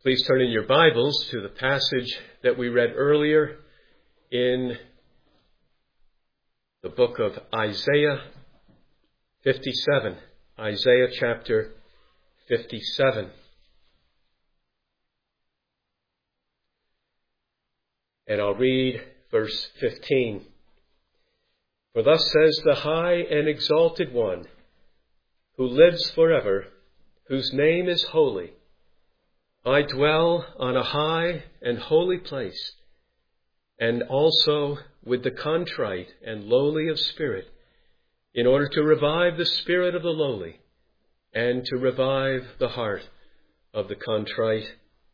Please turn in your Bibles to the passage that we read earlier in the book of Isaiah 57. Isaiah chapter 57. And I'll read verse 15. For thus says the high and exalted one, who lives forever, whose name is holy. I dwell on a high and holy place, and also with the contrite and lowly of spirit, in order to revive the spirit of the lowly, and to revive the heart of the contrite.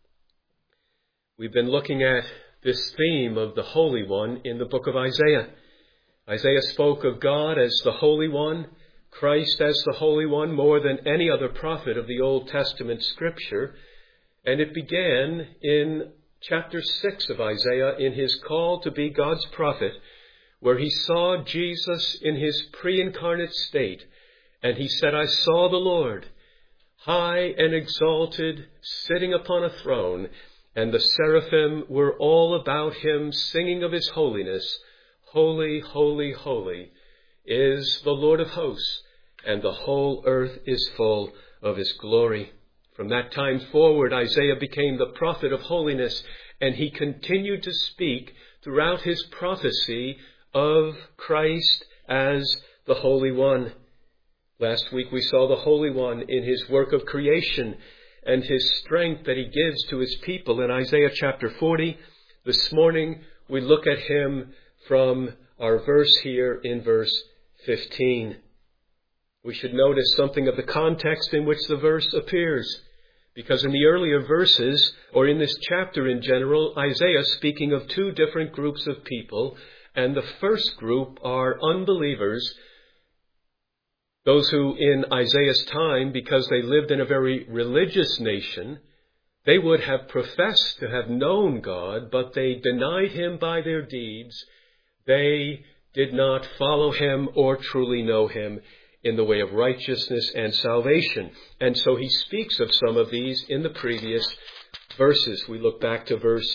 We've been looking at this theme of the Holy One in the book of Isaiah. Isaiah spoke of God as the Holy One, Christ as the Holy One, more than any other prophet of the Old Testament Scripture. And it began in chapter 6 of Isaiah in his call to be God's prophet, where he saw Jesus in his pre-incarnate state. And he said, I saw the Lord, high and exalted, sitting upon a throne, and the seraphim were all about him, singing of his holiness. Holy, holy, holy is the Lord of hosts, and the whole earth is full of his glory. From that time forward, Isaiah became the prophet of holiness, and he continued to speak throughout his prophecy of Christ as the Holy One. Last week we saw the Holy One in his work of creation and his strength that he gives to his people in Isaiah chapter 40. This morning we look at him from our verse here in verse 15. We should notice something of the context in which the verse appears, because in the earlier verses, or in this chapter in general, Isaiah is speaking of two different groups of people, and the first group are unbelievers, those who in Isaiah's time, because they lived in a very religious nation, they would have professed to have known God, but they denied him by their deeds. They did not follow him or truly know him in the way of righteousness and salvation. And so he speaks of some of these in the previous verses. We look back to verse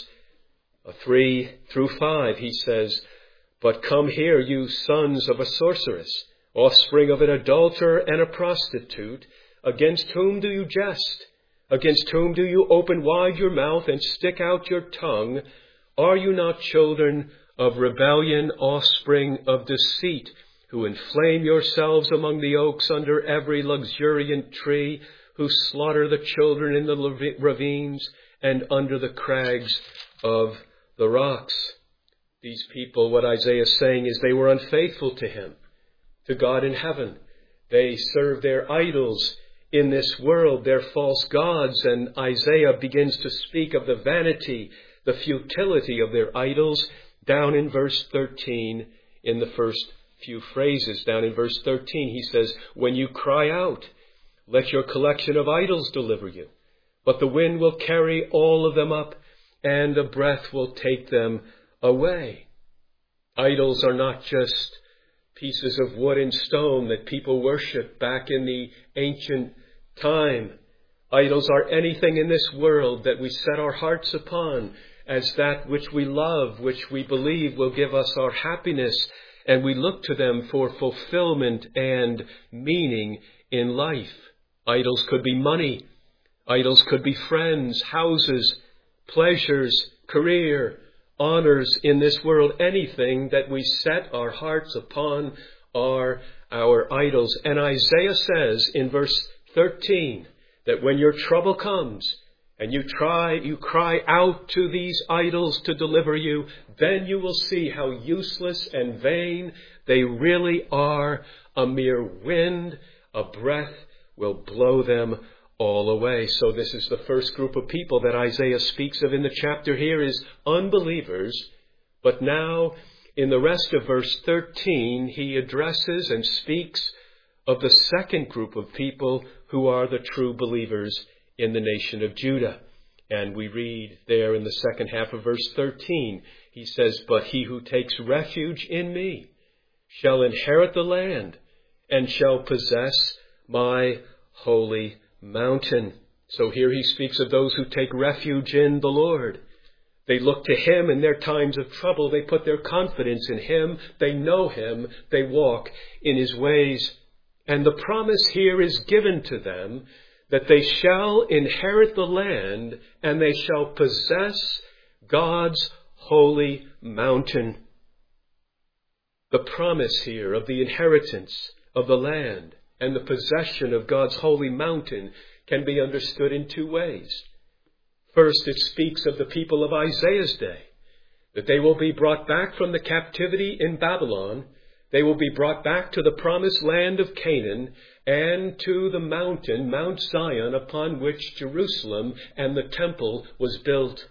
3 through 5. He says, But come here, you sons of a sorceress, offspring of an adulterer and a prostitute. Against whom do you jest? Against whom do you open wide your mouth and stick out your tongue? Are you not children of rebellion, offspring of deceit, who inflame yourselves among the oaks under every luxuriant tree, who slaughter the children in the ravines and under the crags of the rocks? These people, what Isaiah is saying is they were unfaithful to him, to God in heaven. They served their idols in this world, their false gods, and Isaiah begins to speak of the vanity, the futility of their idols down in verse 13 in the first few phrases. Down in verse 13, he says, When you cry out, let your collection of idols deliver you. But the wind will carry all of them up, and the breath will take them away. Idols are not just pieces of wood and stone that people worship back in the ancient time. Idols are anything in this world that we set our hearts upon as that which we love, which we believe will give us our happiness, and we look to them for fulfillment and meaning in life. Idols could be money. Idols could be friends, houses, pleasures, career, honors in this world. Anything that we set our hearts upon are our idols. And Isaiah says in verse 13 that when your trouble comes and you cry out to these idols to deliver you, then you will see how useless and vain they really are. A mere wind, a breath will blow them all away. So this is the first group of people that Isaiah speaks of in the chapter here, is unbelievers. But now in the rest of verse 13, he addresses and speaks of the second group of people who are the true believers in the nation of Judah. And we read there in the second half of verse 13, he says, But he who takes refuge in me shall inherit the land and shall possess my holy mountain. So here he speaks of those who take refuge in the Lord. They look to Him in their times of trouble. They put their confidence in Him. They know Him. They walk in His ways. And the promise here is given to them that they shall inherit the land and they shall possess God's holy mountain. The promise here of the inheritance of the land and the possession of God's holy mountain can be understood in two ways. First, it speaks of the people of Isaiah's day, that they will be brought back from the captivity in Babylon. They will be brought back to the promised land of Canaan and to the mountain, Mount Zion, upon which Jerusalem and the temple was built.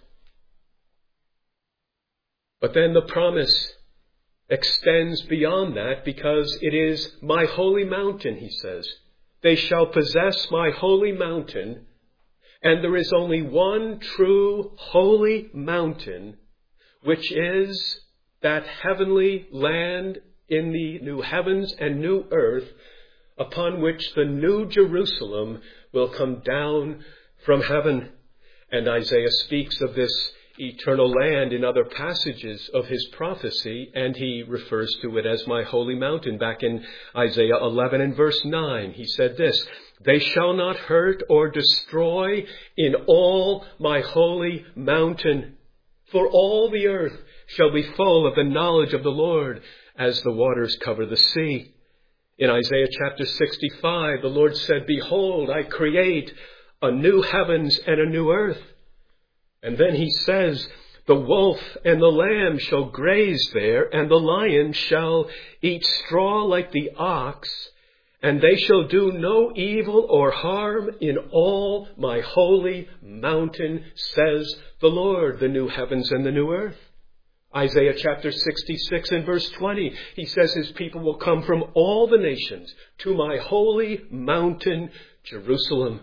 But then the promise extends beyond that, because it is my holy mountain, he says. They shall possess my holy mountain. And there is only one true holy mountain, which is that heavenly land in the new heavens and new earth, upon which the new Jerusalem will come down from heaven. And Isaiah speaks of this eternal land in other passages of his prophecy, and he refers to it as my holy mountain. Back in Isaiah 11 and verse 9, he said this, "They shall not hurt or destroy in all my holy mountain, for all the earth shall be full of the knowledge of the Lord as the waters cover the sea." In Isaiah chapter 65, the Lord said, "Behold, I create a new heavens and a new earth." And then he says, "The wolf and the lamb shall graze there, and the lion shall eat straw like the ox, and they shall do no evil or harm in all my holy mountain, says the Lord," the new heavens and the new earth. Isaiah chapter 66 and verse 20, he says his people will come from all the nations to my holy mountain, Jerusalem.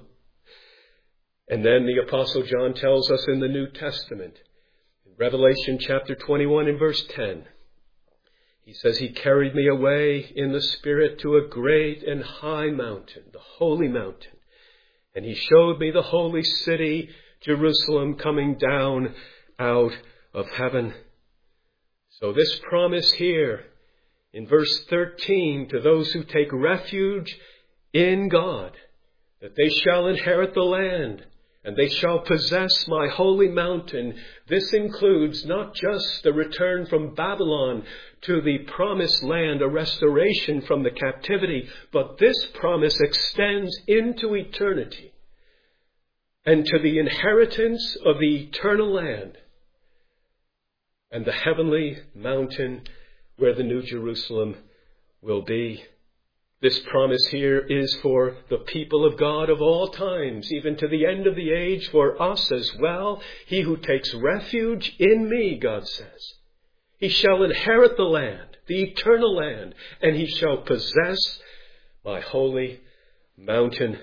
And then the Apostle John tells us in the New Testament, in Revelation chapter 21 and verse 10, he says, "He carried me away in the Spirit to a great and high mountain, the holy mountain. And he showed me the holy city, Jerusalem, coming down out of heaven." So this promise here in verse 13 to those who take refuge in God, that they shall inherit the land and they shall possess my holy mountain. This includes not just the return from Babylon to the promised land, a restoration from the captivity, but this promise extends into eternity and to the inheritance of the eternal land and the heavenly mountain where the New Jerusalem will be. This promise here is for the people of God of all times, even to the end of the age, for us as well. He who takes refuge in me, God says, he shall inherit the land, the eternal land, and he shall possess my holy mountain.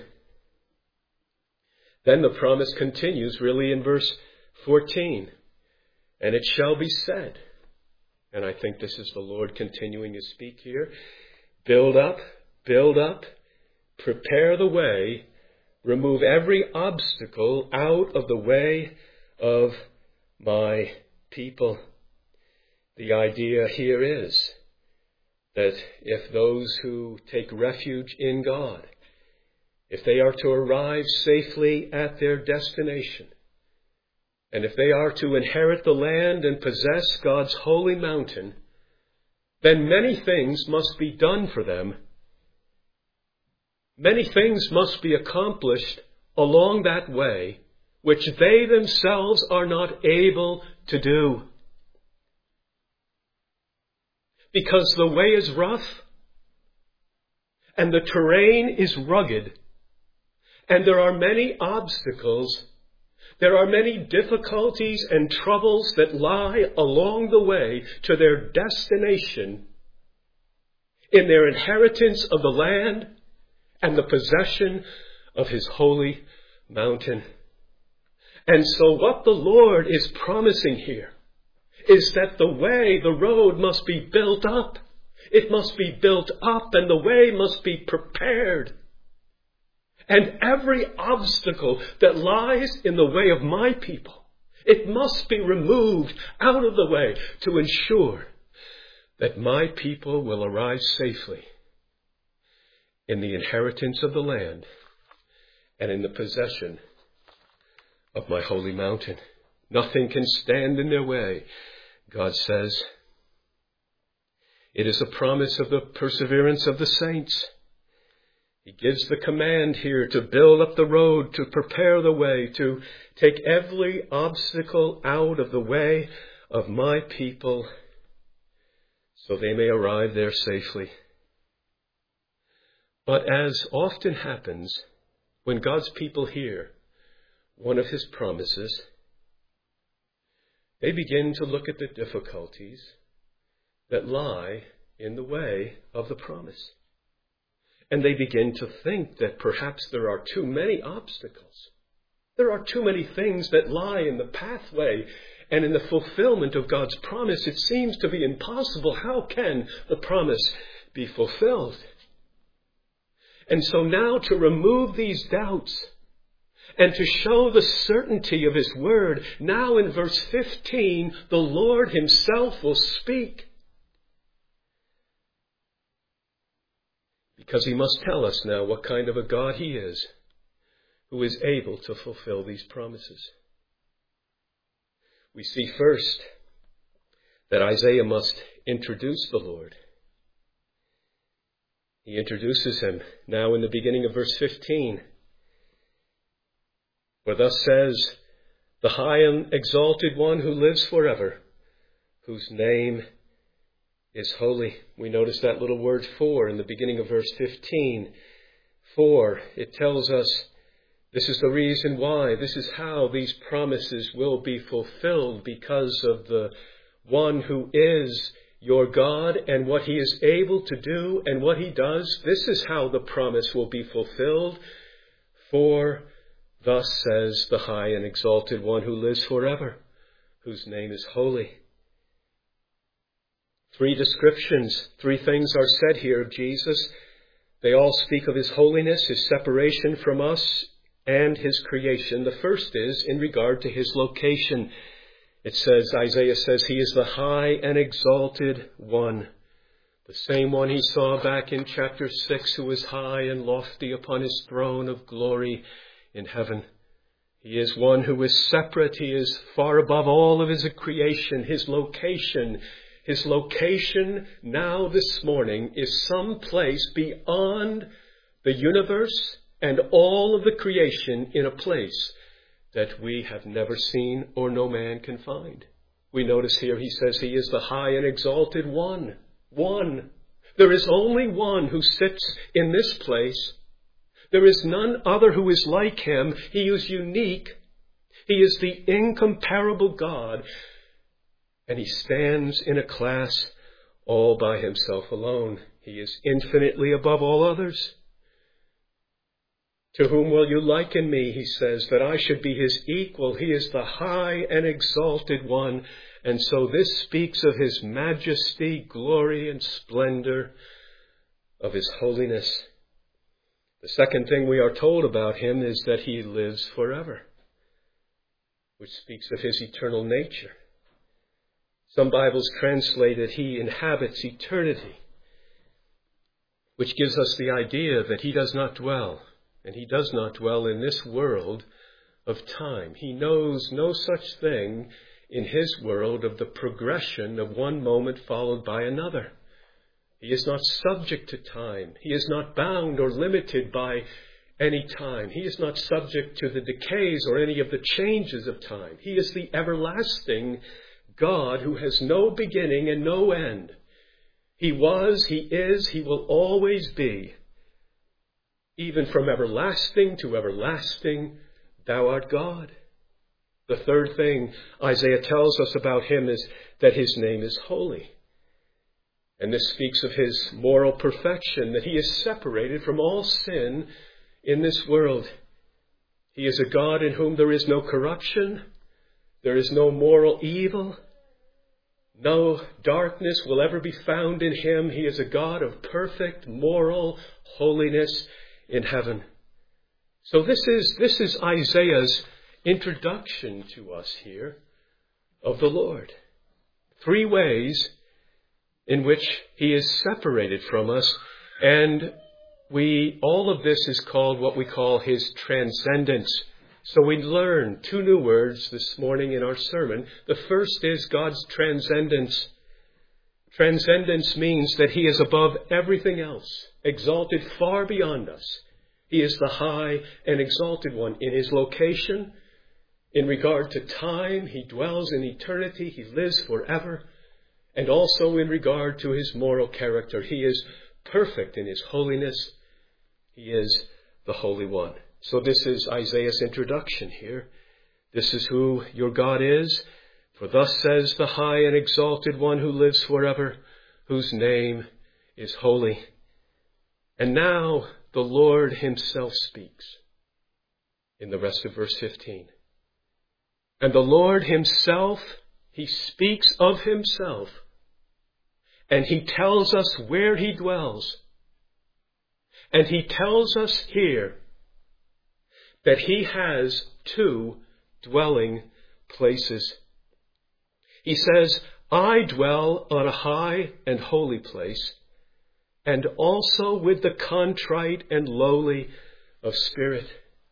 Then the promise continues really in verse 14. "And it shall be said," and I think this is the Lord continuing to speak here, build up, prepare the way, remove every obstacle out of the way of my people." The idea here is that if those who take refuge in God, if they are to arrive safely at their destination, and if they are to inherit the land and possess God's holy mountain, then many things must be done for them. Many things must be accomplished along that way, which they themselves are not able to do. Because the way is rough, and the terrain is rugged, and there are many obstacles. There are many difficulties and troubles that lie along the way to their destination in their inheritance of the land and the possession of his holy mountain. And so what the Lord is promising here is that the way, the road must be built up. It must be built up and the way must be prepared. And every obstacle that lies in the way of my people, it must be removed out of the way to ensure that my people will arrive safely in the inheritance of the land and in the possession of my holy mountain. Nothing can stand in their way, God says. It is a promise of the perseverance of the saints. He gives the command here to build up the road, to prepare the way, to take every obstacle out of the way of my people so they may arrive there safely. But as often happens, when God's people hear one of his promises, they begin to look at the difficulties that lie in the way of the promise. And they begin to think that perhaps there are too many obstacles. There are too many things that lie in the pathway and in the fulfillment of God's promise. It seems to be impossible. How can the promise be fulfilled? And so now, to remove these doubts and to show the certainty of his word, now in verse 15, the Lord himself will speak. Because he must tell us now what kind of a God he is, who is able to fulfill these promises. We see first that Isaiah must introduce the Lord. He introduces him now in the beginning of verse 15. For thus says the high and exalted one who lives forever, whose name is holy. We notice that little word for in the beginning of verse 15. For, it tells us this is the reason why, this is how these promises will be fulfilled, because of the one who is your God and what he is able to do and what he does. This is how the promise will be fulfilled. For thus says the high and exalted one who lives forever, whose name is holy. Three descriptions, three things are said here of Jesus. They all speak of his holiness, his separation from us, and his creation. The first is in regard to his location. It says, Isaiah says, he is the high and exalted one. The same one he saw back in chapter 6, who is high and lofty upon his throne of glory in heaven. He is one who is separate. He is far above all of his creation. His location now this morning is some place beyond the universe and all of the creation, in a place that we have never seen or no man can find. We notice here he says he is the high and exalted one. One. There is only one who sits in this place. There is none other who is like him. He is unique. He is the incomparable God. And he stands in a class all by himself alone. He is infinitely above all others. To whom will you liken me, he says, that I should be his equal? He is the high and exalted one. And so this speaks of his majesty, glory, and splendor, of his holiness. The second thing we are told about him is that he lives forever, which speaks of his eternal nature. Some Bibles translate it, he inhabits eternity, which gives us the idea that he does not dwell. And he does not dwell in this world of time. He knows no such thing in his world of the progression of one moment followed by another. He is not subject to time. He is not bound or limited by any time. He is not subject to the decays or any of the changes of time. He is the everlasting God who has no beginning and no end. He was, he is, he will always be. Even from everlasting to everlasting, thou art God. The third thing Isaiah tells us about him is that his name is holy. And this speaks of his moral perfection, that he is separated from all sin in this world. He is a God in whom there is no corruption, there is no moral evil, no darkness will ever be found in him. He is a God of perfect moral holiness in heaven. So this is Isaiah's introduction to us here of the Lord. 3 ways in which he is separated from us, and all of this is called what we call his transcendence. So we learn 2 new words this morning in our sermon. The first is God's transcendence. Transcendence means that he is above everything else, exalted far beyond us. He is the high and exalted one in his location. In regard to time, he dwells in eternity. He lives forever. And also in regard to his moral character, he is perfect in his holiness. He is the Holy One. So this is Isaiah's introduction here. This is who your God is. For thus says the high and exalted one who lives forever, whose name is holy. And now the Lord himself speaks in the rest of verse 15. And the Lord himself, he speaks of himself, and he tells us where he dwells. And he tells us here that he has 2 dwelling places. He says, I dwell on a high and holy place, and also with the contrite and lowly of spirit.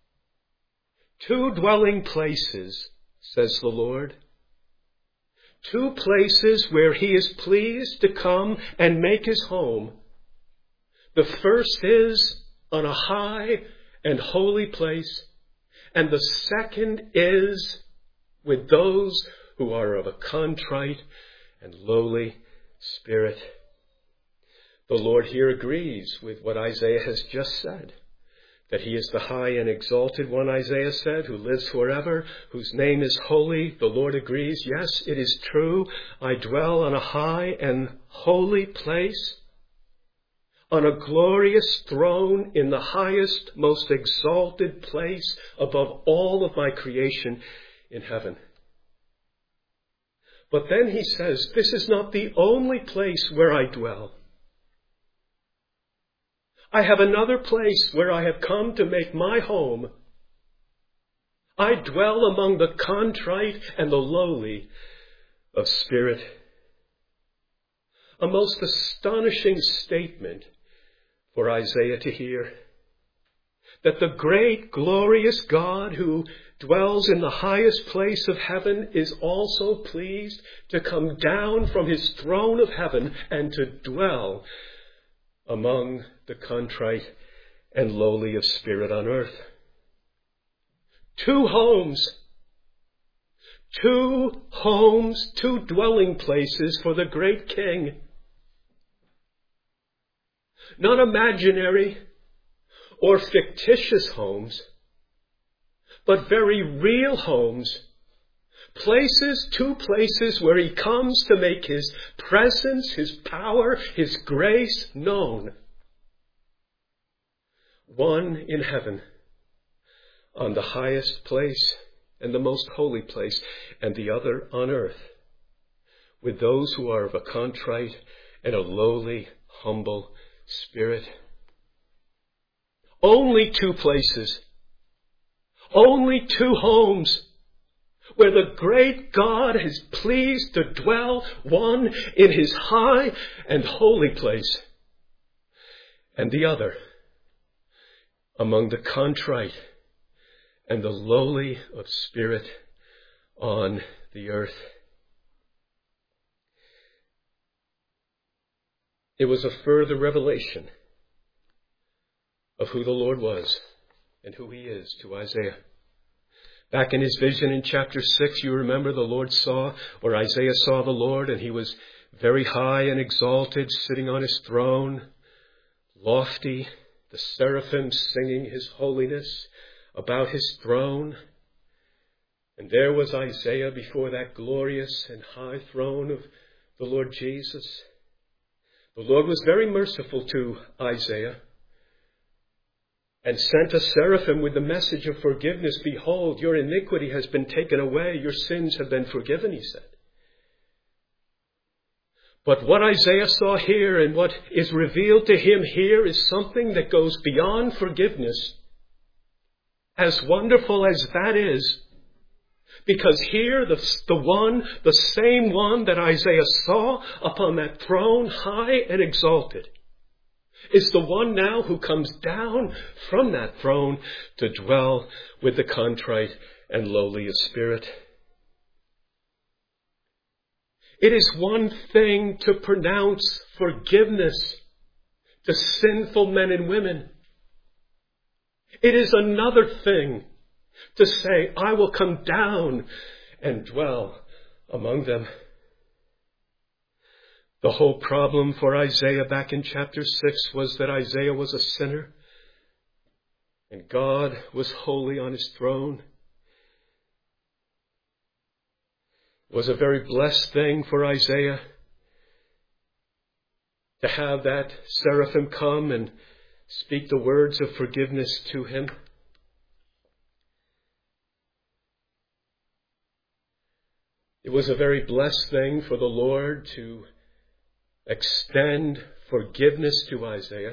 2 dwelling places, says the Lord. 2 places where he is pleased to come and make his home. The first is on a high and holy place, and the second is with those who are of a contrite and lowly spirit. The Lord here agrees with what Isaiah has just said, that he is the high and exalted one, Isaiah said, who lives forever, whose name is holy. The Lord agrees, yes, it is true. I dwell on a high and holy place, on a glorious throne in the highest, most exalted place above all of my creation in heaven. But then he says, this is not the only place where I dwell. I have another place where I have come to make my home. I dwell among the contrite and the lowly of spirit. A most astonishing statement for Isaiah to hear. That the great, glorious God who dwells in the highest place of heaven is also pleased to come down from his throne of heaven and to dwell among the contrite and lowly of spirit on earth. 2 homes. 2 homes, 2 dwelling places for the great King. Not imaginary or fictitious homes, but very real homes. Places, 2 places where he comes to make his presence, his power, his grace known. One in heaven, on the highest place and the most holy place, and the other on earth, with those who are of a contrite and a lowly, humble spirit. Only 2 places. Only 2 homes where the great God is pleased to dwell, one in his high and holy place, and the other among the contrite and the lowly of spirit on the earth. It was a further revelation of who the Lord was and who he is to Isaiah. Back in his vision in chapter 6, you remember the Lord saw, or Isaiah saw the Lord, and he was very high and exalted, sitting on his throne, lofty, the seraphim singing his holiness about his throne. And there was Isaiah before that glorious and high throne of the Lord Jesus. The Lord was very merciful to Isaiah and sent a seraphim with the message of forgiveness. Behold, your iniquity has been taken away. Your sins have been forgiven, he said. But what Isaiah saw here and what is revealed to him here is something that goes beyond forgiveness. as wonderful as that is, because here the same one that Isaiah saw upon that throne high and exalted, is the one now who comes down from that throne to dwell with the contrite and lowly of spirit. It is one thing to pronounce forgiveness to sinful men and women. It is another thing to say, I will come down and dwell among them. The whole problem for Isaiah back in chapter 6 was that Isaiah was a sinner and God was holy on his throne. It was a very blessed thing for Isaiah to have that seraphim come and speak the words of forgiveness to him. It was a very blessed thing for the Lord to extend forgiveness to Isaiah.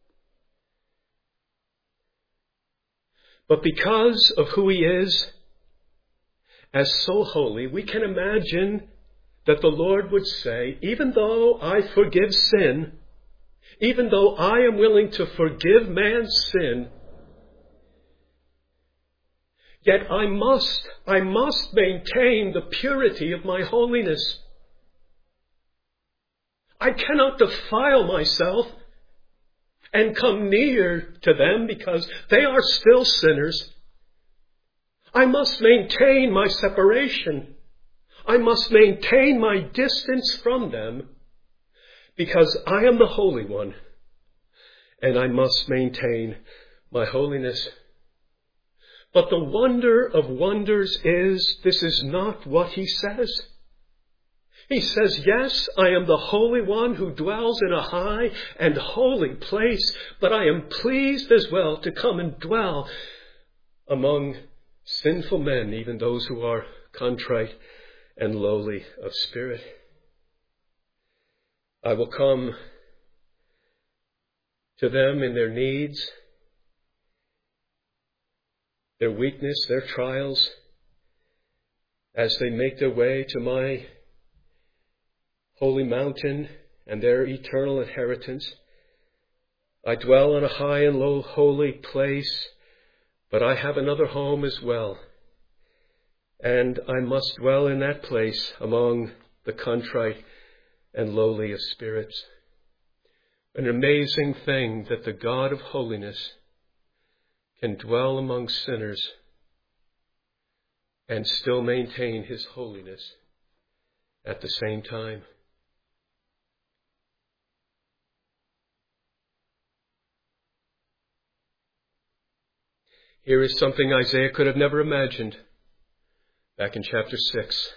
But because of who he is, as so holy, we can imagine that the Lord would say, even though I forgive sin, even though I am willing to forgive man's sin, yet I must maintain the purity of my holiness. I cannot defile myself and come near to them because they are still sinners. I must maintain my separation. I must maintain my distance from them because I am the Holy One and I must maintain my holiness. But the wonder of wonders is, this is not what he says. He says, yes, I am the Holy One who dwells in a high and holy place, but I am pleased as well to come and dwell among sinful men, even those who are contrite and lowly of spirit. I will come to them in their needs, their weakness, their trials, as they make their way to my holy mountain and their eternal inheritance. I dwell on a high and low holy place, but I have another home as well. And I must dwell in that place among the contrite and lowly of spirits. An amazing thing that the God of holiness can dwell among sinners and still maintain his holiness at the same time. Here is something Isaiah could have never imagined back in chapter 6.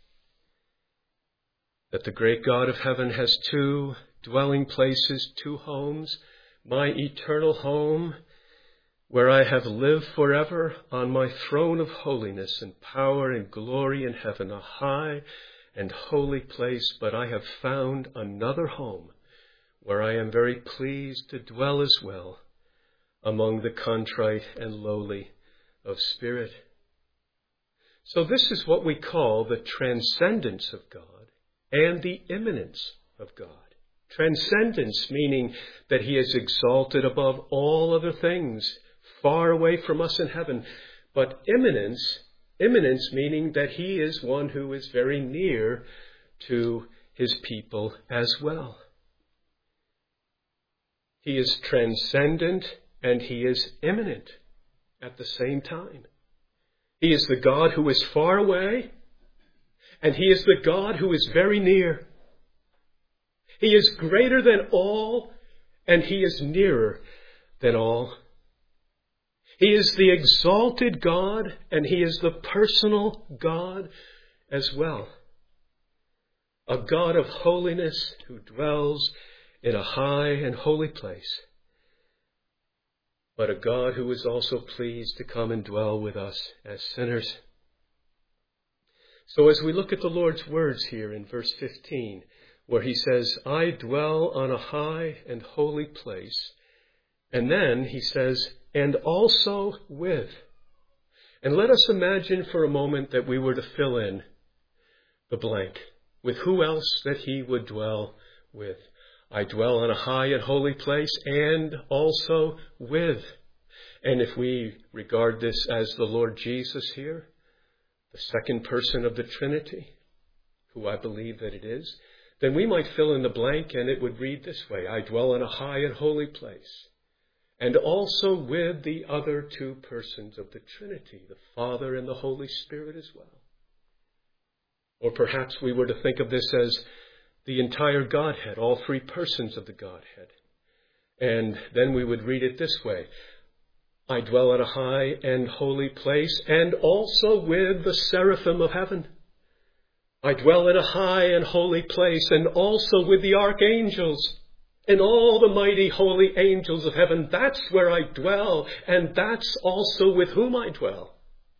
That the great God of heaven has two dwelling places, two homes. My eternal home, where I have lived forever on my throne of holiness and power and glory in heaven, a high and holy place. But I have found another home where I am very pleased to dwell as well, among the contrite and lowly of spirit. So this is what we call the transcendence of God and the immanence of God. Transcendence meaning that he is exalted above all other things, far away from us in heaven. But immanence meaning that he is one who is very near to his people as well. He is transcendent and he is immanent at the same time. He is the God who is far away, and he is the God who is very near. He is greater than all, and he is nearer than all. He is the exalted God, and he is the personal God as well. A God of holiness who dwells in a high and holy place, but a God who is also pleased to come and dwell with us as sinners. So as we look at the Lord's words here in verse 15, where he says, I dwell on a high and holy place. And then he says, and also with And let us imagine for a moment that we were to fill in the blank with who else that he would dwell with. I dwell on a high and holy place, and also with. And if we regard this as the Lord Jesus here, the second person of the Trinity, who I believe that it is, then we might fill in the blank and it would read this way: I dwell in a high and holy place, and also with the other two persons of the Trinity, the Father and the Holy Spirit as well. Or perhaps we were to think of this as the entire Godhead, all three persons of the Godhead. And then we would read it this way: I dwell in a high and holy place, and also with the seraphim of heaven. I dwell in a high and holy place, and also with the archangels and all the mighty holy angels of heaven. That's where I dwell, and that's also with whom I dwell.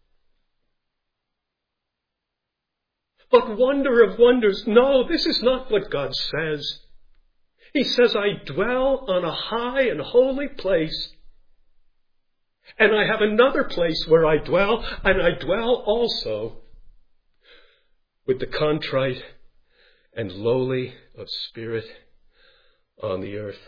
But wonder of wonders, no, this is not what God says. He says, I dwell on a high and holy place, and I have another place where I dwell, and I dwell also with the contrite and lowly of spirit on the earth.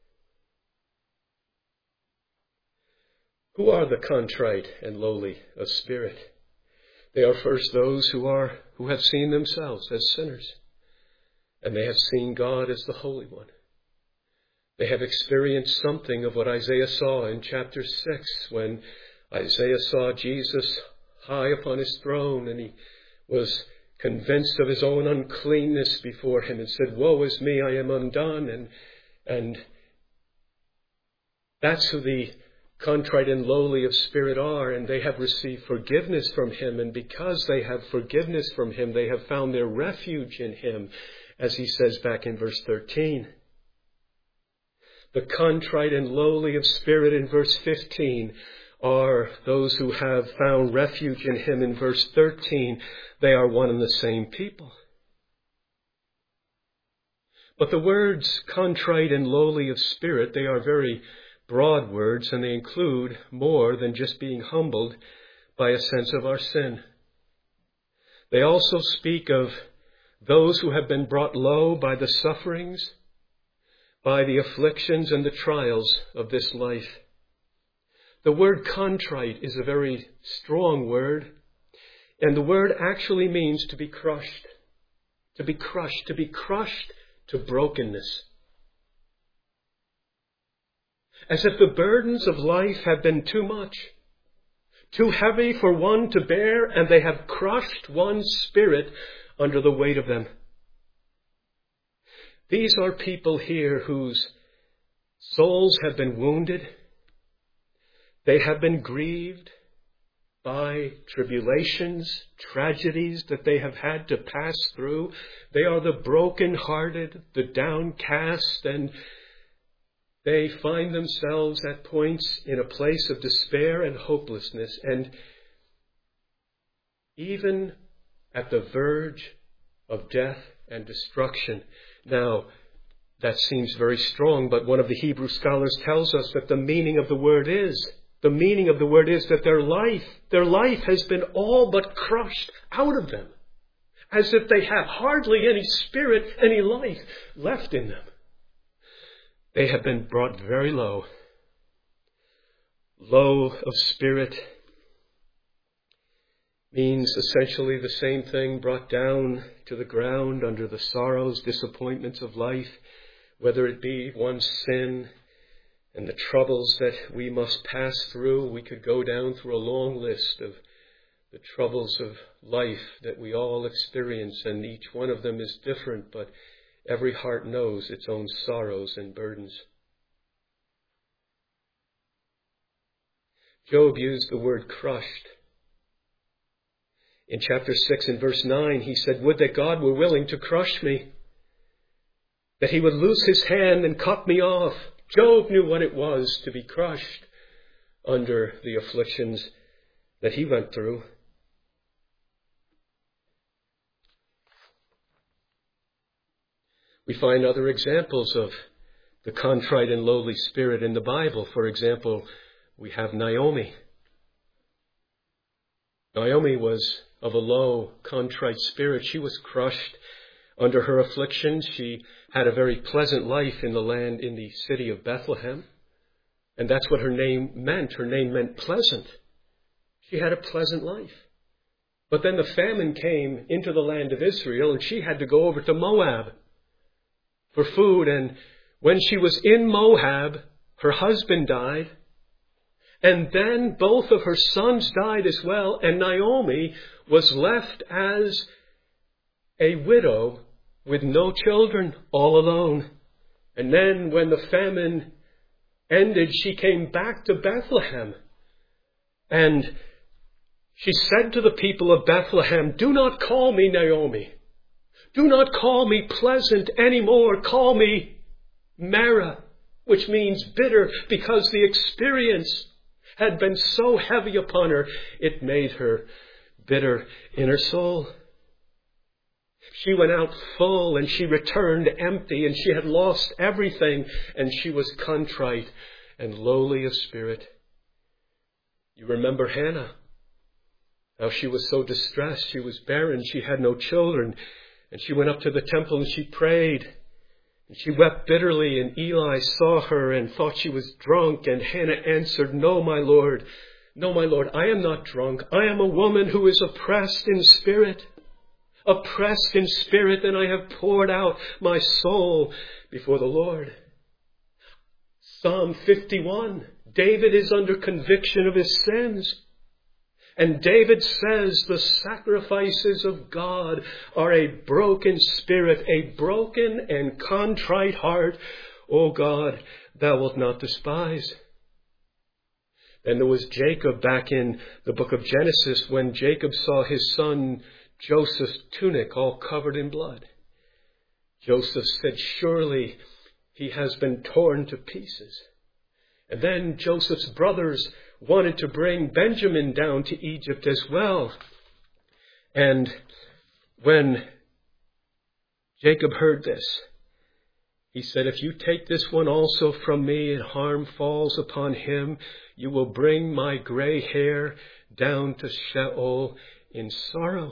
Who are the contrite and lowly of spirit? They are first those who have seen themselves as sinners, and they have seen God as the Holy One. They have experienced something of what Isaiah saw in chapter 6, when Isaiah saw Jesus high upon his throne, and he was convinced of his own uncleanness before him and said, woe is me, I am undone. And that's who the contrite and lowly of spirit are, and they have received forgiveness from him, and because they have forgiveness from him, they have found their refuge in him, as he says back in verse 13. The contrite and lowly of spirit in verse 15 are those who have found refuge in him in verse 13. They are one and the same people. But the words contrite and lowly of spirit, they are very broad words, and they include more than just being humbled by a sense of our sin. They also speak of those who have been brought low by the sufferings, by the afflictions and the trials of this life. The word contrite is a very strong word, and the word actually means to be crushed, to be crushed, to be crushed to brokenness. As if the burdens of life have been too much, too heavy for one to bear, and they have crushed one's spirit under the weight of them. These are people here whose souls have been wounded. They have been grieved by tribulations, tragedies that they have had to pass through. They are the broken-hearted, the downcast, and they find themselves at points in a place of despair and hopelessness, and even at the verge of death and destruction. Now, that seems very strong, but one of the Hebrew scholars tells us that the meaning of the word is that their life has been all but crushed out of them, as if they have hardly any spirit, any life left in them. They have been brought very low. Low of spirit means essentially the same thing, brought down to the ground under the sorrows, disappointments of life, whether it be one's sin and the troubles that we must pass through. We could go down through a long list of the troubles of life that we all experience, and each one of them is different, but every heart knows its own sorrows and burdens. Job used the word crushed. In chapter 6 and verse 9, he said, would that God were willing to crush me, that he would loose his hand and cut me off. Job knew what it was to be crushed under the afflictions that he went through. We find other examples of the contrite and lowly spirit in the Bible. For example, we have Naomi. Naomi was of a low, contrite spirit. She was crushed under her affliction. She had a very pleasant life in the land, in the city of Bethlehem. And that's what her name meant. Her name meant pleasant. She had a pleasant life. But then the famine came into the land of Israel, and she had to go over to Moab for food. And when she was in Moab, her husband died. And then both of her sons died as well. And Naomi was left as a widow with no children, all alone. And then when the famine ended, she came back to Bethlehem. And she said to the people of Bethlehem, "Do not call me Naomi. Do not call me pleasant anymore. Call me Mara," which means bitter, because the experience had been so heavy upon her, it made her bitter in her soul. She went out full and she returned empty, and she had lost everything, and she was contrite and lowly of spirit. You remember Hannah, how she was so distressed. She was barren. She had no children. And she went up to the temple and she prayed. And she wept bitterly, and Eli saw her and thought she was drunk. And Hannah answered, "No, my Lord. No, my Lord, I am not drunk. I am a woman who is oppressed in spirit. Oppressed in spirit, and I have poured out my soul before the Lord." Psalm 51. David is under conviction of his sins. And David says the sacrifices of God are a broken spirit, a broken and contrite heart. O God, thou wilt not despise. Then there was Jacob back in the book of Genesis, when Jacob saw his son Joseph's tunic all covered in blood. Joseph said, "Surely he has been torn to pieces." And then Joseph's brothers wanted to bring Benjamin down to Egypt as well. And when Jacob heard this, he said, "If you take this one also from me and harm falls upon him, you will bring my gray hair down to Sheol in sorrow."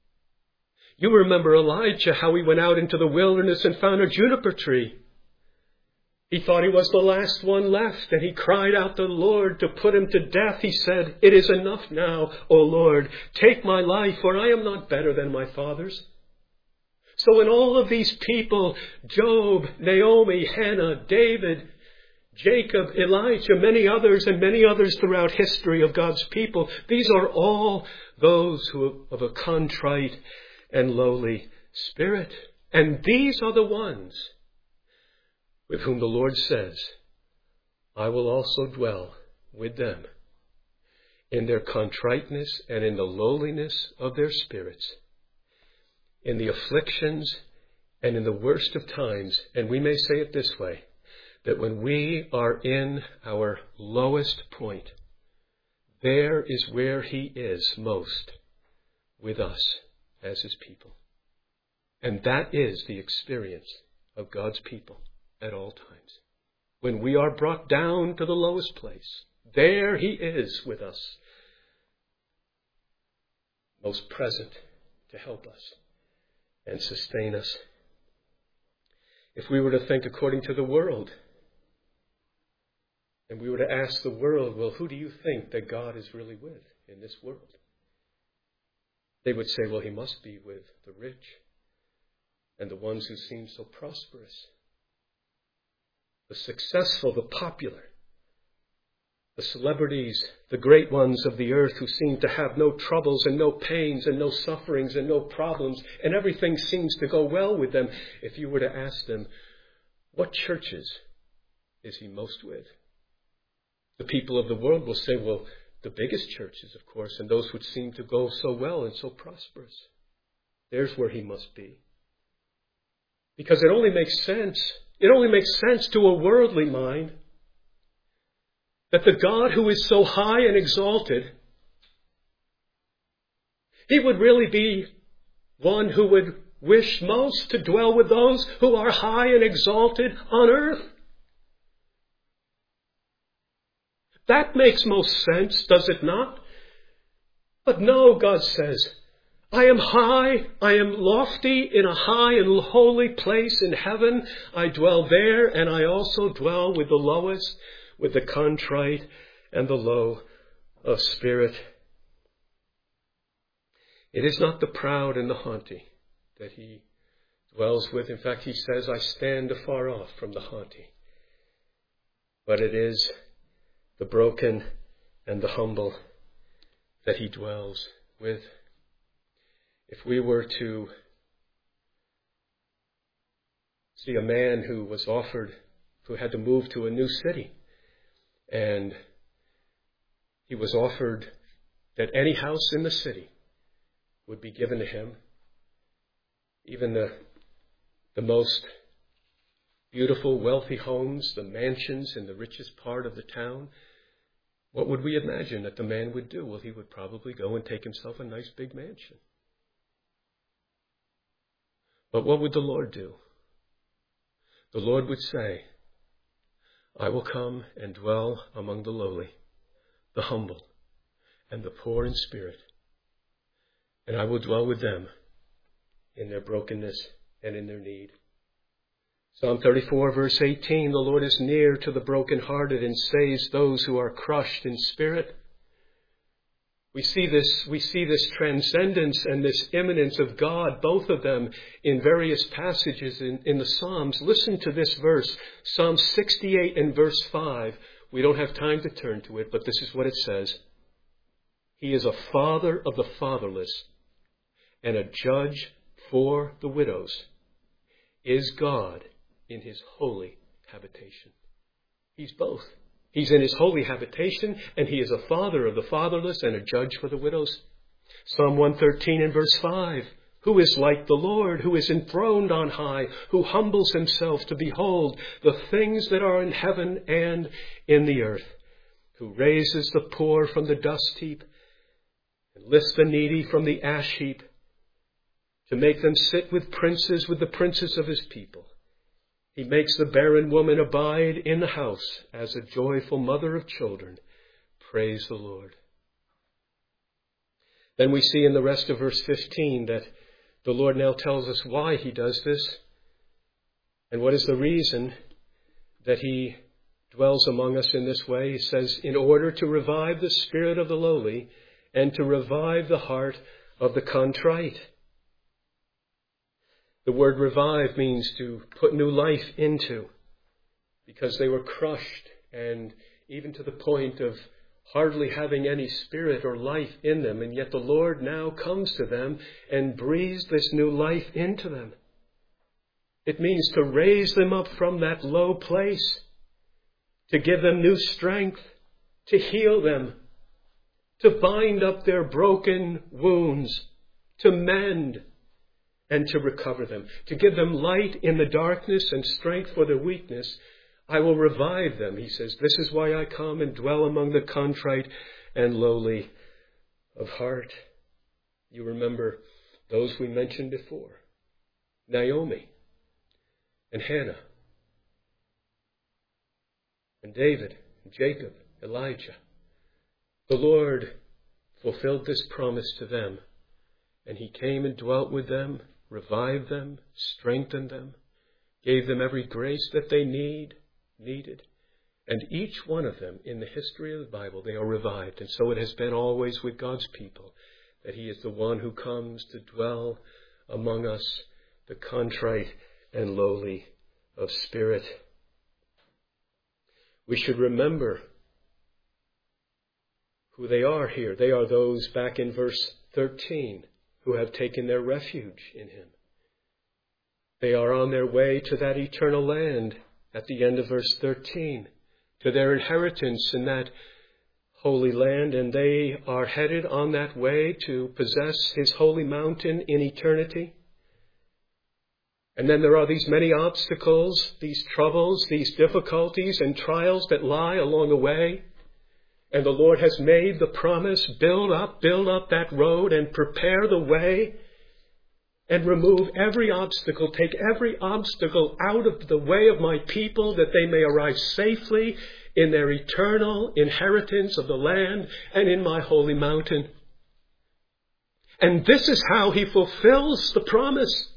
You remember Elijah, how he went out into the wilderness and found a juniper tree. He thought he was the last one left, and he cried out to the Lord to put him to death. He said, "It is enough now, O Lord. Take my life, for I am not better than my fathers." So in all of these people, Job, Naomi, Hannah, David, Jacob, Elijah, many others throughout history of God's people, these are all those who of a contrite and lowly spirit. And these are the ones with whom the Lord says, "I will also dwell with them in their contriteness and in the lowliness of their spirits, in the afflictions and in the worst of times." And we may say it this way, that when we are in our lowest point, there is where He is most with us as His people. And that is the experience of God's people at all times. When we are brought down to the lowest place, there He is with us, most present to help us and sustain us. If we were to think according to the world, and we were to ask the world, well, who do you think that God is really with in this world? They would say, well, He must be with the rich and the ones who seem so prosperous, the successful, the popular, the celebrities, the great ones of the earth who seem to have no troubles and no pains and no sufferings and no problems, and everything seems to go well with them. If you were to ask them, what churches is He most with? The people of the world will say, well, the biggest churches, of course, and those which seem to go so well and so prosperous. There's where He must be. Because it only makes sense. It only makes sense to a worldly mind that the God who is so high and exalted, He would really be one who would wish most to dwell with those who are high and exalted on earth. That makes most sense, does it not? But no, God says, I am high, I am lofty in a high and holy place in heaven. I dwell there, and I also dwell with the lowest, with the contrite and the low of spirit. It is not the proud and the haughty that he dwells with. In fact, he says, I stand afar off from the haughty. But it is the broken and the humble that he dwells with. If we were to see a man who had to move to a new city, and he was offered that any house in the city would be given to him, even the most beautiful, wealthy homes, the mansions in the richest part of the town, what would we imagine that the man would do? Well, he would probably go and take himself a nice big mansion. But what would the Lord do? The Lord would say, I will come and dwell among the lowly, the humble, and the poor in spirit, and I will dwell with them in their brokenness and in their need. Psalm 34, verse 18, the Lord is near to the brokenhearted and saves those who are crushed in spirit. We see this transcendence and this immanence of God, both of them in various passages in the Psalms. Listen to this verse, Psalm 68 and verse 5. We don't have time to turn to it, but this is what it says. He is a father of the fatherless and a judge for the widows. Is God in his holy habitation? He's both. He's in his holy habitation, and he is a father of the fatherless and a judge for the widows. Psalm 113 and verse 5. Who is like the Lord, who is enthroned on high, who humbles himself to behold the things that are in heaven and in the earth, who raises the poor from the dust heap and lifts the needy from the ash heap, to make them sit with the princes of his people. He makes the barren woman abide in the house as a joyful mother of children. Praise the Lord. Then we see in the rest of verse 15 that the Lord now tells us why he does this and what is the reason that he dwells among us in this way. He says, in order to revive the spirit of the lowly and to revive the heart of the contrite. The word revive means to put new life into, because they were crushed and even to the point of hardly having any spirit or life in them. And yet the Lord now comes to them and breathes this new life into them. It means to raise them up from that low place, to give them new strength, to heal them, to bind up their broken wounds, to mend and to recover them, to give them light in the darkness and strength for their weakness. I will revive them, he says. This is why I come and dwell among the contrite and lowly of heart. You remember those we mentioned before. Naomi and Hannah and David and Jacob, Elijah. The Lord fulfilled this promise to them, and he came and dwelt with them, revived them, strengthened them, gave them every grace that they needed. And each one of them in the history of the Bible, they are revived. And so it has been always with God's people, that he is the one who comes to dwell among us, the contrite and lowly of spirit. We should remember who they are here. They are those back in verse 13 who have taken their refuge in him. They are on their way to that eternal land at the end of verse 13, to their inheritance in that holy land, and they are headed on that way to possess his holy mountain in eternity. And then there are these many obstacles, these troubles, these difficulties and trials that lie along the way. And the Lord has made the promise, build up that road and prepare the way and remove every obstacle, take every obstacle out of the way of my people that they may arrive safely in their eternal inheritance of the land and in my holy mountain. And this is how he fulfills the promise.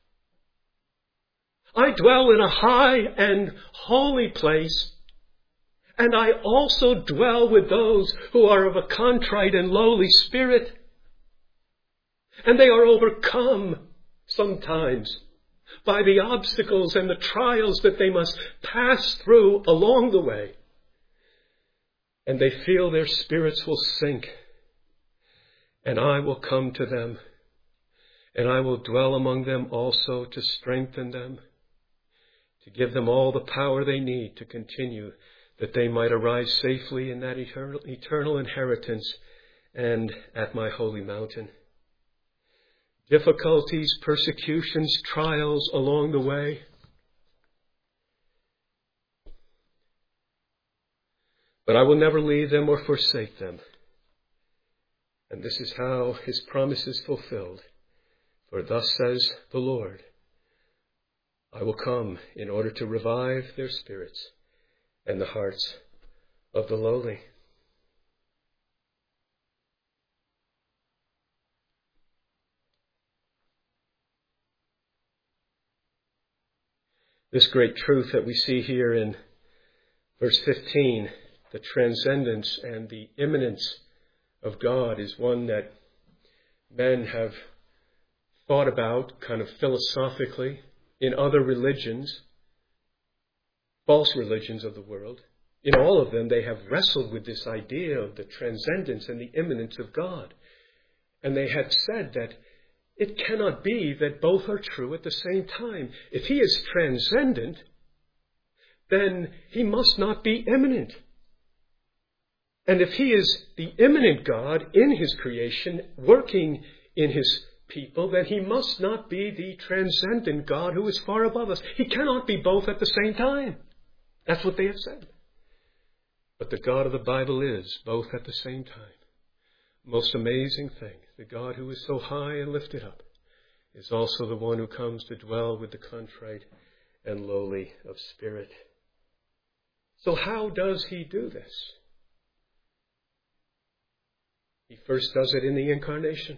I dwell in a high and holy place, and I also dwell with those who are of a contrite and lowly spirit. And they are overcome sometimes by the obstacles and the trials that they must pass through along the way. And they feel their spirits will sink. And I will come to them, and I will dwell among them also to strengthen them, to give them all the power they need to continue, that they might arrive safely in that eternal inheritance and at my holy mountain. Difficulties, persecutions, trials along the way. But I will never leave them or forsake them. And this is how his promise is fulfilled. For thus says the Lord, I will come in order to revive their spirits and the hearts of the lowly. This great truth that we see here in verse 15, the transcendence and the immanence of God, is one that men have thought about kind of philosophically in other religions, false religions of the world. In all of them, they have wrestled with this idea of the transcendence and the immanence of God. And they have said that it cannot be that both are true at the same time. If he is transcendent, then he must not be immanent. And if he is the immanent God in his creation, working in his people, then he must not be the transcendent God who is far above us. He cannot be both at the same time. That's what they have said. But the God of the Bible is both at the same time. Most amazing thing, the God who is so high and lifted up is also the one who comes to dwell with the contrite and lowly of spirit. So how does he do this? He first does it in the incarnation.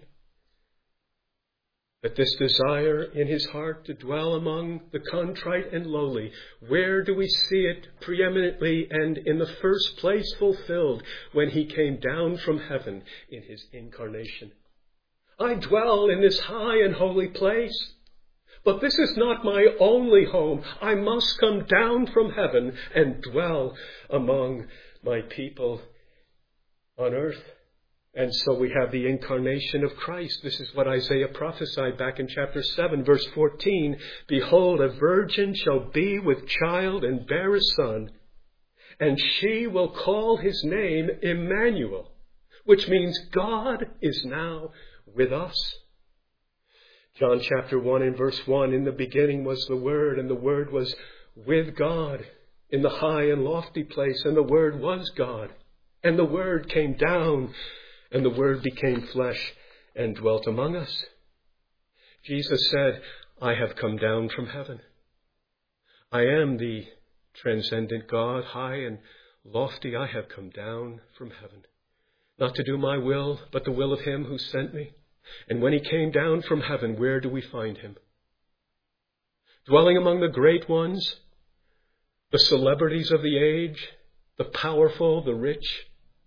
That this desire in his heart to dwell among the contrite and lowly, where do we see it preeminently and in the first place fulfilled? When he came down from heaven in his incarnation. I dwell in this high and holy place, but this is not my only home. I must come down from heaven and dwell among my people on earth. And so we have the incarnation of Christ. This is what Isaiah prophesied back in chapter 7, verse 14. Behold, a virgin shall be with child and bear a son, and she will call his name Emmanuel, which means God is now with us. John chapter 1 and verse 1, in the beginning was the Word, and the Word was with God in the high and lofty place, and the Word was God. And the Word came down, and the Word became flesh and dwelt among us. Jesus said, I have come down from heaven. I am the transcendent God, high and lofty. I have come down from heaven, not to do my will, but the will of him who sent me. And when he came down from heaven, where do we find him? Dwelling among the great ones, the celebrities of the age, the powerful, the rich?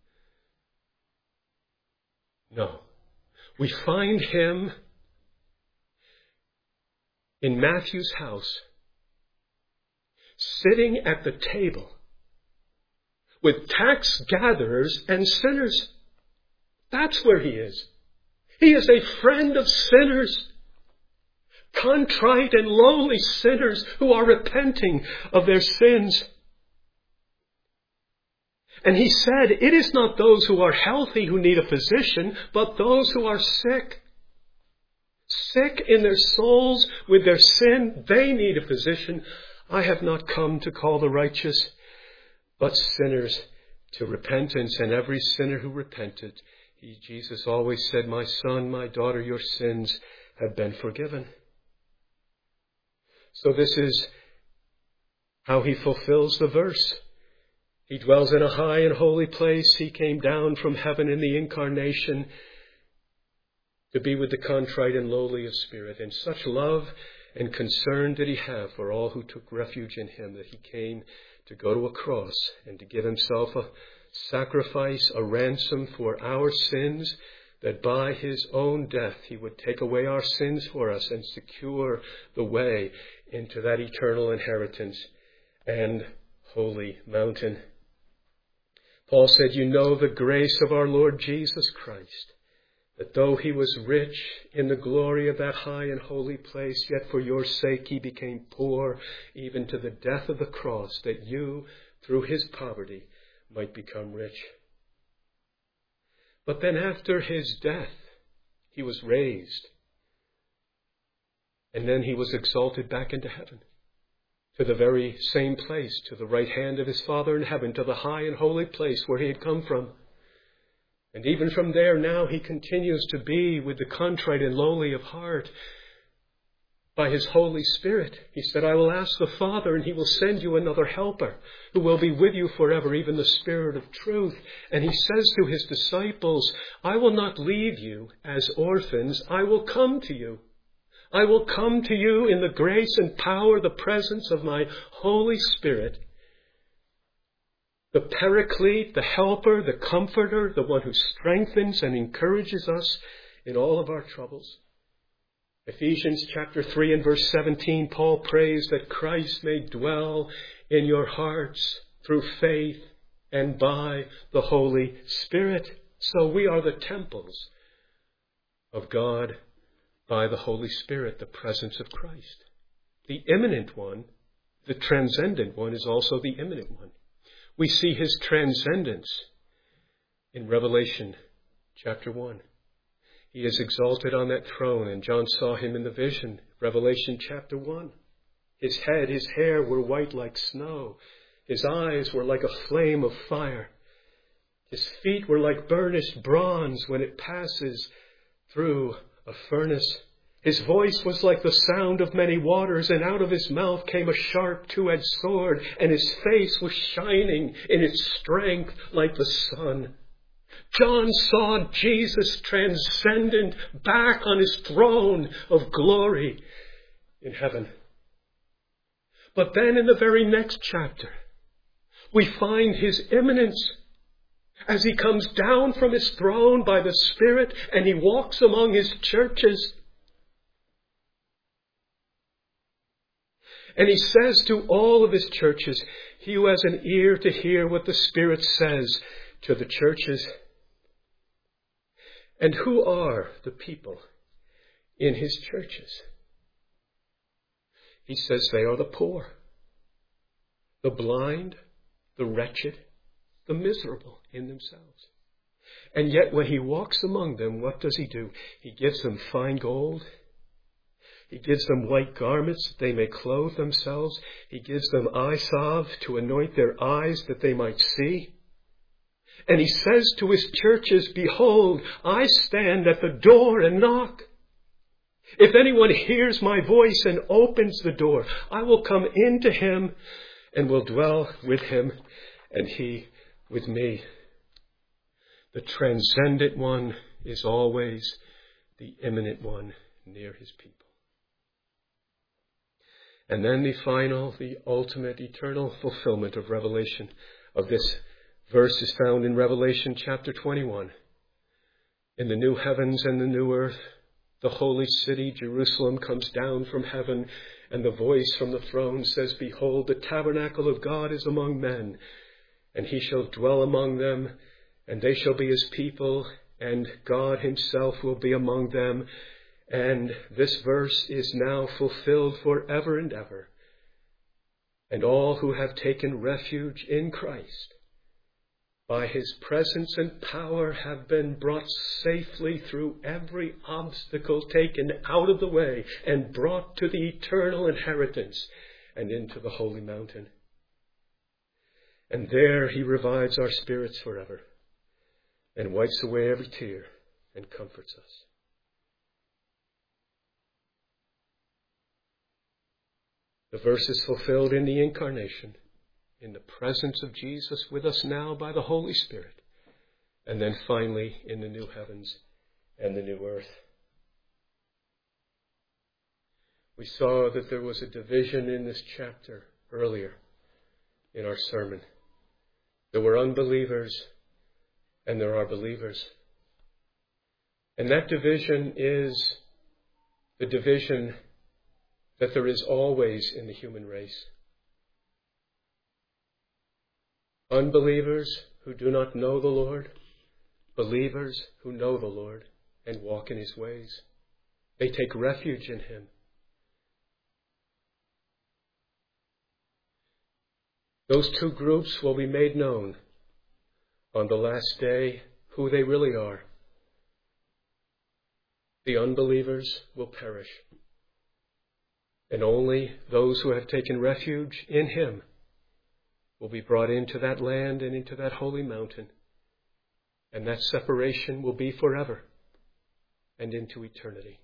No. We find him in Matthew's house, sitting at the table with tax gatherers and sinners. That's where he is. He is a friend of sinners, contrite and lowly sinners who are repenting of their sins. And he said, it is not those who are healthy who need a physician, but those who are sick. Sick in their souls with their sin, they need a physician. I have not come to call the righteous, but sinners to repentance. And every sinner who repented, Jesus always said, my son, my daughter, your sins have been forgiven. So this is how he fulfills the verse. He dwells in a high and holy place. He came down from heaven in the incarnation to be with the contrite and lowly of spirit. And such love and concern did he have for all who took refuge in him, that he came to go to a cross and to give himself a sacrifice, a ransom for our sins, that by his own death he would take away our sins for us and secure the way into that eternal inheritance and holy mountain. Paul said, "You know the grace of our Lord Jesus Christ, that though he was rich in the glory of that high and holy place, yet for your sake he became poor, even to the death of the cross, that you, through his poverty, might become rich." But then after his death, he was raised. And then he was exalted back into heaven, to the very same place, to the right hand of his Father in heaven, to the high and holy place where he had come from. And even from there now he continues to be with the contrite and lowly of heart by his Holy Spirit. He said, "I will ask the Father, and he will send you another helper who will be with you forever, even the Spirit of truth." And he says to his disciples, "I will not leave you as orphans. I will come to you. I will come to you in the grace and power, the presence of my Holy Spirit, the Paraclete, the helper, the comforter, the one who strengthens and encourages us in all of our troubles." Ephesians chapter 3 and verse 17, Paul prays that Christ may dwell in your hearts through faith and by the Holy Spirit. So we are the temples of God by the Holy Spirit, the presence of Christ. The immanent one, the transcendent one, is also the immanent one. We see his transcendence in Revelation chapter 1. He is exalted on that throne, and John saw him in the vision, Revelation chapter 1. His head, his hair were white like snow. His eyes were like a flame of fire. His feet were like burnished bronze when it passes through a furnace. His voice was like the sound of many waters, and out of his mouth came a sharp two-edged sword, and his face was shining in its strength like the sun. John saw Jesus transcendent back on his throne of glory in heaven. But then in the very next chapter, we find his immanence as he comes down from his throne by the Spirit and he walks among his churches. And he says to all of his churches, he who has an ear to hear what the Spirit says to the churches. And who are the people in his churches? He says they are the poor, the blind, the wretched, the miserable in themselves. And yet when he walks among them, what does he do? He gives them fine gold. He gives them white garments that they may clothe themselves. He gives them eye salve to anoint their eyes that they might see. And he says to his churches, "Behold, I stand at the door and knock. If anyone hears my voice and opens the door, I will come into him and will dwell with him, and he with me." The transcendent one is always the immanent one near his people. And then the final, the ultimate, eternal fulfillment of Revelation, of this verse, is found in Revelation chapter 21. In the new heavens and the new earth, the holy city, Jerusalem, comes down from heaven, and the voice from the throne says, "Behold, the tabernacle of God is among men, and he shall dwell among them, and they shall be his people, and God himself will be among them." And this verse is now fulfilled forever and ever. And all who have taken refuge in Christ, by his presence and power, have been brought safely through every obstacle, taken out of the way, and brought to the eternal inheritance and into the holy mountain. And there he revives our spirits forever and wipes away every tear and comforts us. The verse is fulfilled in the incarnation, in the presence of Jesus with us now by the Holy Spirit, and then finally in the new heavens and the new earth. We saw that there was a division in this chapter earlier in our sermon. There were unbelievers and there are believers. And that division is the division that there is always in the human race. Unbelievers who do not know the Lord, believers who know the Lord and walk in His ways. They take refuge in Him. Those two groups will be made known on the last day who they really are. The unbelievers will perish, and only those who have taken refuge in Him will be brought into that land and into that holy mountain, and that separation will be forever and into eternity.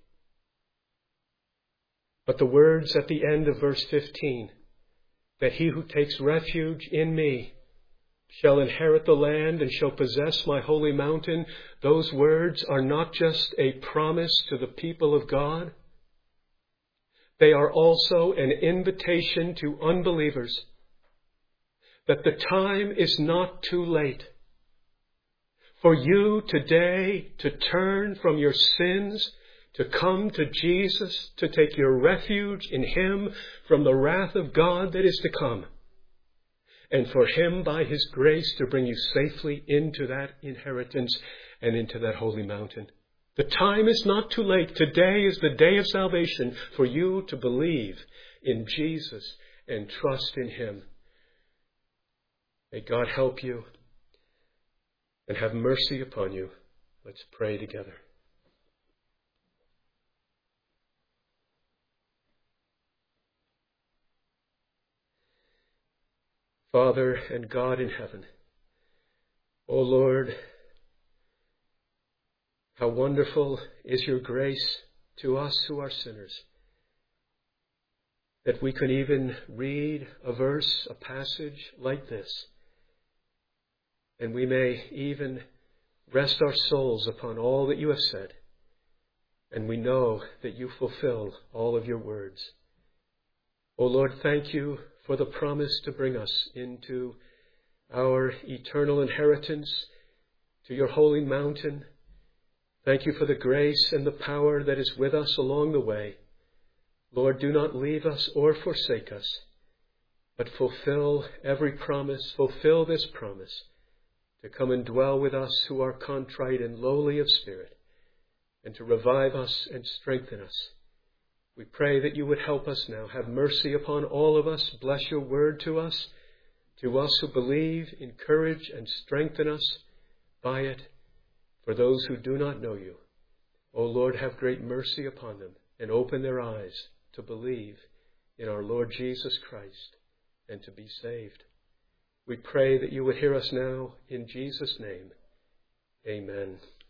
But the words at the end of verse 15, that he who takes refuge in me shall inherit the land and shall possess my holy mountain, those words are not just a promise to the people of God. They are also an invitation to unbelievers that the time is not too late for you today to turn from your sins, to come to Jesus, to take your refuge in Him from the wrath of God that is to come, and for Him, by His grace, to bring you safely into that inheritance and into that holy mountain. The time is not too late. Today is the day of salvation for you to believe in Jesus and trust in Him. May God help you and have mercy upon you. Let's pray together. Father and God in heaven, O Lord, how wonderful is your grace to us who are sinners, that we can even read a verse, a passage like this, and we may even rest our souls upon all that you have said, and we know that you fulfill all of your words. O Lord, thank you for the promise to bring us into our eternal inheritance, to your holy mountain. Thank you for the grace and the power that is with us along the way. Lord, do not leave us or forsake us, but fulfill every promise, fulfill this promise to come and dwell with us who are contrite and lowly of spirit, and to revive us and strengthen us. We pray that you would help us now. Have mercy upon all of us. Bless your word to us who believe, encourage and strengthen us by it. For those who do not know you, O Lord, have great mercy upon them and open their eyes to believe in our Lord Jesus Christ and to be saved. We pray that you would hear us now in Jesus' name. Amen.